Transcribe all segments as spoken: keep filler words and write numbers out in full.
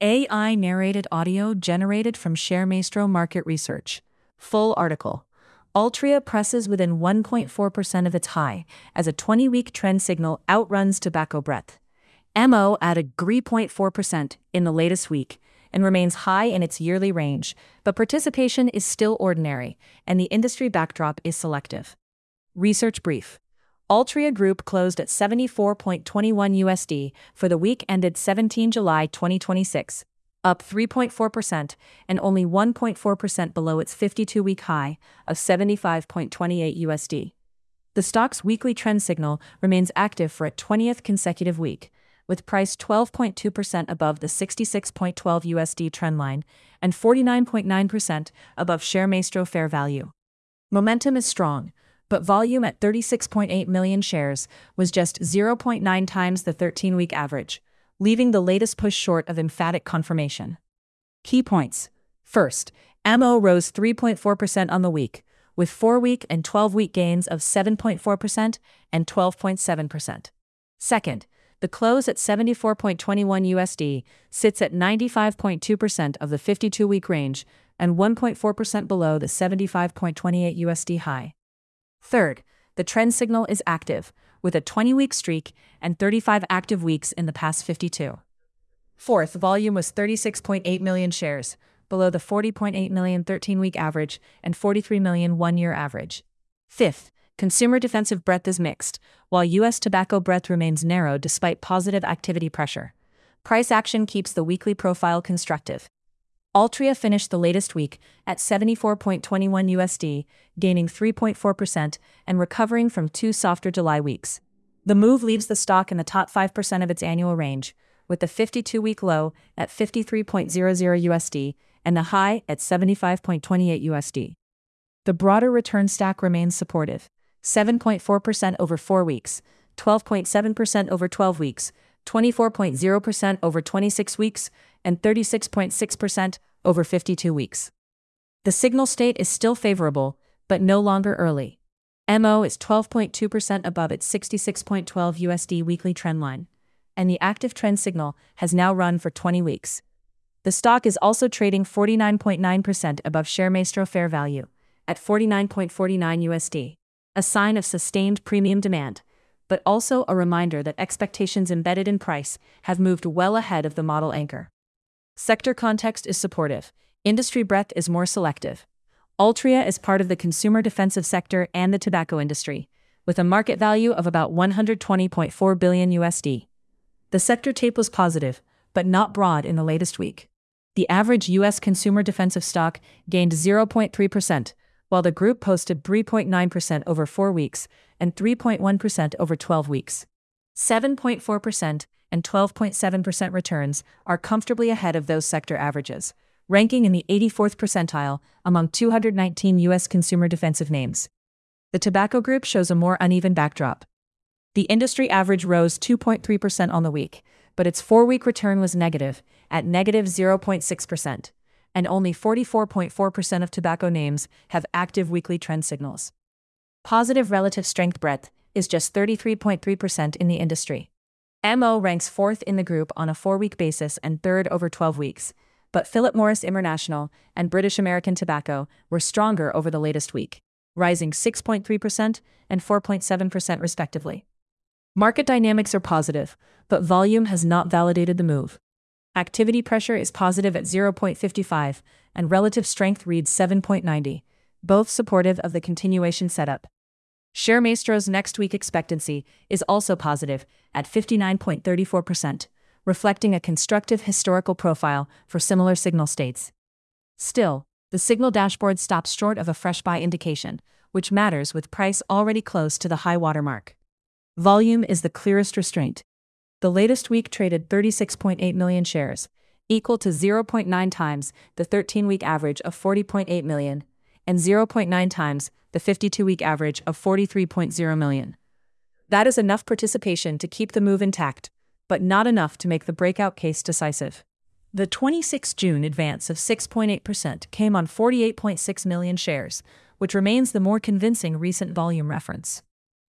A I narrated audio generated from ShareMaestro Market Research. Full article. Altria presses within one point four percent of its high as a twenty-week trend signal outruns tobacco breadth. M O added three point four percent in the latest week and remains high in its yearly range, but participation is still ordinary and the industry backdrop is selective. Research brief. Altria Group closed at seventy-four point two one U S D for the week ended seventeenth of July twenty twenty-six, up three point four percent and only one point four percent below its fifty-two-week high of seventy-five point two eight U S D. The stock's weekly trend signal remains active for a twentieth consecutive week, with price twelve point two percent above the sixty-six point one two U S D trendline and forty-nine point nine percent above ShareMaestro fair value. Momentum is strong, but volume at thirty-six point eight million shares was just zero point nine times the thirteen-week average, leaving the latest push short of emphatic confirmation. Key points. First, M O rose three point four percent on the week, with four-week and twelve-week gains of seven point four percent and twelve point seven percent. Second, the close at seventy-four point two one U S D sits at ninety-five point two percent of the fifty-two-week range and one point four percent below the seventy-five point two eight U S D high. Third, the trend signal is active, with a twenty-week streak and thirty-five active weeks in the past fifty-two. Fourth, volume was thirty-six point eight million shares, below the forty point eight million thirteen-week average and forty-three million one-year average. Fifth, consumer defensive breadth is mixed, while U S tobacco breadth remains narrow despite positive activity pressure. Price action keeps the weekly profile constructive. Altria finished the latest week at seventy-four point two one U S D, gaining three point four percent and recovering from two softer July weeks. The move leaves the stock in the top five percent of its annual range, with the fifty-two-week low at fifty-three point zero zero U S D and the high at seventy-five point two eight U S D. The broader return stack remains supportive, seven point four percent over four weeks, twelve point seven percent over twelve weeks, twenty-four point zero percent over twenty-six weeks, and thirty-six point six percent over fifty-two weeks. The signal state is still favorable, but no longer early. M O is twelve point two percent above its sixty-six point one two U S D weekly trendline, and the active trend signal has now run for twenty weeks. The stock is also trading forty-nine point nine percent above ShareMaestro fair value, at forty-nine point four nine U S D, a sign of sustained premium demand, but also a reminder that expectations embedded in price have moved well ahead of the model anchor. Sector context is supportive. Industry breadth is more selective. Altria is part of the consumer defensive sector and the tobacco industry, with a market value of about one hundred twenty point four billion U S D. The sector tape was positive, but not broad in the latest week. The average U S consumer defensive stock gained zero point three percent, while the group posted three point nine percent over four weeks and three point one percent over twelve weeks. seven point four percent and twelve point seven percent returns are comfortably ahead of those sector averages, ranking in the eighty-fourth percentile among two hundred nineteen U S consumer defensive names. The tobacco group shows a more uneven backdrop. The industry average rose two point three percent on the week, but its four-week return was negative, at negative zero point six percent, and only forty-four point four percent of tobacco names have active weekly trend signals. Positive relative strength breadth is just thirty-three point three percent in the industry. M O ranks fourth in the group on a four-week basis and third over twelve weeks, but Philip Morris International and British American Tobacco were stronger over the latest week, rising six point three percent and four point seven percent respectively. Market dynamics are positive, but volume has not validated the move. Activity pressure is positive at zero point five five, and relative strength reads seven point nine zero, both supportive of the continuation setup. ShareMaestro's next week expectancy is also positive at fifty-nine point three four percent, reflecting a constructive historical profile for similar signal states. Still, the signal dashboard stops short of a fresh buy indication, which matters with price already close to the high watermark. Volume is the clearest restraint. The latest week traded thirty-six point eight million shares, equal to zero point nine times the thirteen-week average of forty point eight million, and zero point nine times the fifty-two-week average of forty-three point zero million. That is enough participation to keep the move intact, but not enough to make the breakout case decisive. The twenty-sixth of June advance of six point eight percent came on forty-eight point six million shares, which remains the more convincing recent volume reference.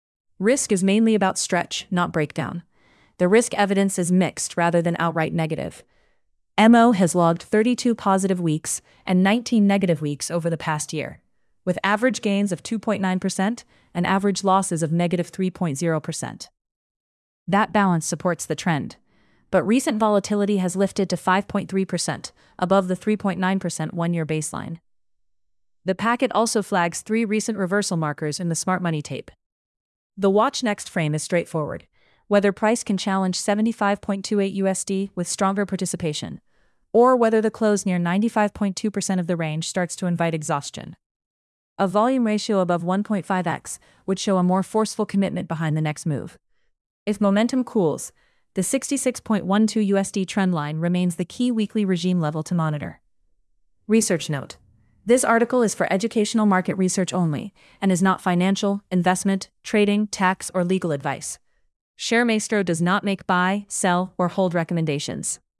Risk is mainly about stretch, not breakdown. The risk evidence is mixed rather than outright negative. M O has logged thirty-two positive weeks and nineteen negative weeks over the past year, with average gains of two point nine percent and average losses of negative three point zero percent. That balance supports the trend, but recent volatility has lifted to five point three percent, above the three point nine percent one-year baseline. The packet also flags three recent reversal markers in the smart money tape. The watch next frame is straightforward: whether price can challenge seventy-five point two eight U S D with stronger participation, or whether the close near ninety-five point two percent of the range starts to invite exhaustion. A volume ratio above one point five x would show a more forceful commitment behind the next move. If momentum cools, the sixty-six point one two U S D trend line remains the key weekly regime level to monitor. Research note: this article is for educational market research only and is not financial, investment, trading, tax, or legal advice. ShareMaestro does not make buy, sell, or hold recommendations.